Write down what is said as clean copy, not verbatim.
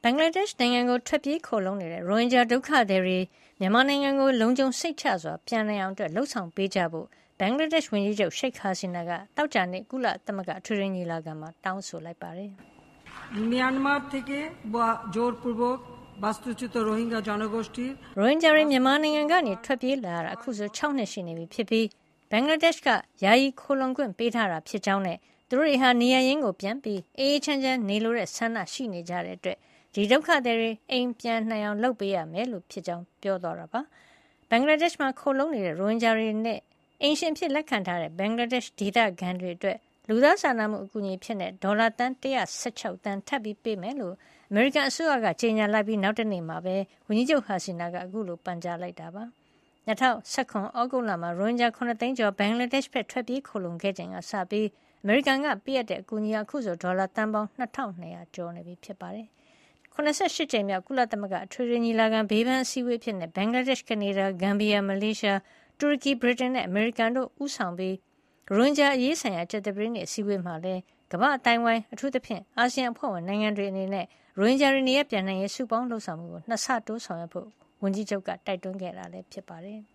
ဘင်္ဂလားဒေ့ရှ်နိုင်ငံကိုထွက်ပြေးခိုလှုံနေတဲ့ရိုဟင်ဂျာဒုက္ခသည်တွေမြန်မာနိုင်ငံကိုလုံခြုံစိတ်ချစွာပြန်နိုင်အောင်လှုံ့ဆော်ပေးကြဖို့ဘင်္ဂလားဒေ့ရှ်ဝန်ကြီးချုပ်ရှိတ်ဟာဆီနာကသောကြာနေ့ကုလသမဂ္ဂအထွေထွေညီလာခံမှာတောင်းဆိုလိုက်ပါတယ်။မြန်မာথেকে জোরপূর্বক বাস্তুচ্যুত রোহিঙ্গা জনগোষ্ঠীর ရိုဟင်ဂျာတွေမြန်မာနိုင်ငံကနေထွက်ပြေးလာတာအခုဆို6နှစ်ရှိနေပြီဖြစ်ပြီးဘင်္ဂလားဒေ့ရှ်ကယာယီခိုလှုံခွင့်ပေးထားတာဖြစ်ကြောင်းနဲ့သူတို့တွေဟာနေရရင်းကိုပြန်ပြီးအေးအေးချမ်းချမ်းနေလိုတဲ့ဆန္ဒရှိနေကြတဲ့အတွက်ဒီဒုက္ခသည်တွေအိမ်ပြန်နိုင်အောင်လုပ်ပေးရမယ်လို့ဖြစ်ကြောင်းပြောသွားတာပါဘင်္ဂလားဒေ့ရှ်မှာခိုလှုံနေတဲ့ရိုဟင်ဂျာတွေနဲ့အိမ်ရှင်ဖြစ်လက်ခံထားတဲ့ဘင်္ဂလားဒေ့ရှ်ဒေသခံတွေအတွက်လူသားစာနာမှုအကူအညီဖြစ်တဲ့ဒေါ်လာတန်116တန်ထပ်ပြီးပေးမယ်လို့အမေရိကန်အစိုးရကကြေညာလိုက်ပြီးနောက်တနေ့မှာပဲဝန်ကြီးချုပ်ဟာဆီနာကအခုလိုပန်ကြားလိုက်တာပါ2019ဩဂုတ်လမှာရိုဟင်ဂျာ9သိန်းကျော်ဘင်္ဂလားဒေ့ရှ်ဘက်ထွက်ပြေးခိုလှုံခဲ့ချိန်ကစပြီးအမေရိကန်ကပေးအပ်တဲ့အကူအညီအခုဆိုဒေါ်လာတန်ပေါင်း2200ကျော်နေပြီဖြစ်ပါတယ်88ကြိမ်မြောက်ကုလသမဂ္ဂအထွေထွေညီလာခံဘေးပန်းအစည်းအဝေးဖြစ်တဲ့ဘင်္ဂလားဒေ့ရှ်ကနေဒါဂမ်ဘီယာမလေးရှားတူရကီဗြိတိန်နဲ့အမေရိကန်တို့ဦးဆောင်ပြီးရိုဟင်ဂျာအရေးဆိုင်ရာကျတဲ့ပရင်းနဲ့အစည်းအဝေးမှာလည်းကမ္ဘာအတိုင်းဝိုင်းအထူးသဖြင့်အာဆီယံအဖွဲ့ဝင်နိုင်ငံတွေအနေနဲ့ရိုဟင်ဂျာတွေနေရပြန်နိုင်ရေးစုပေါင်းလှုပ်ဆောင်မှုကိုနှစ်ဆတိုးဆောင်ရွက်ဖို့ဝန်ကြီးချုပ်ကတိုက်တွန်းခဲ့တာလည်းဖြစ်ပါတယ်။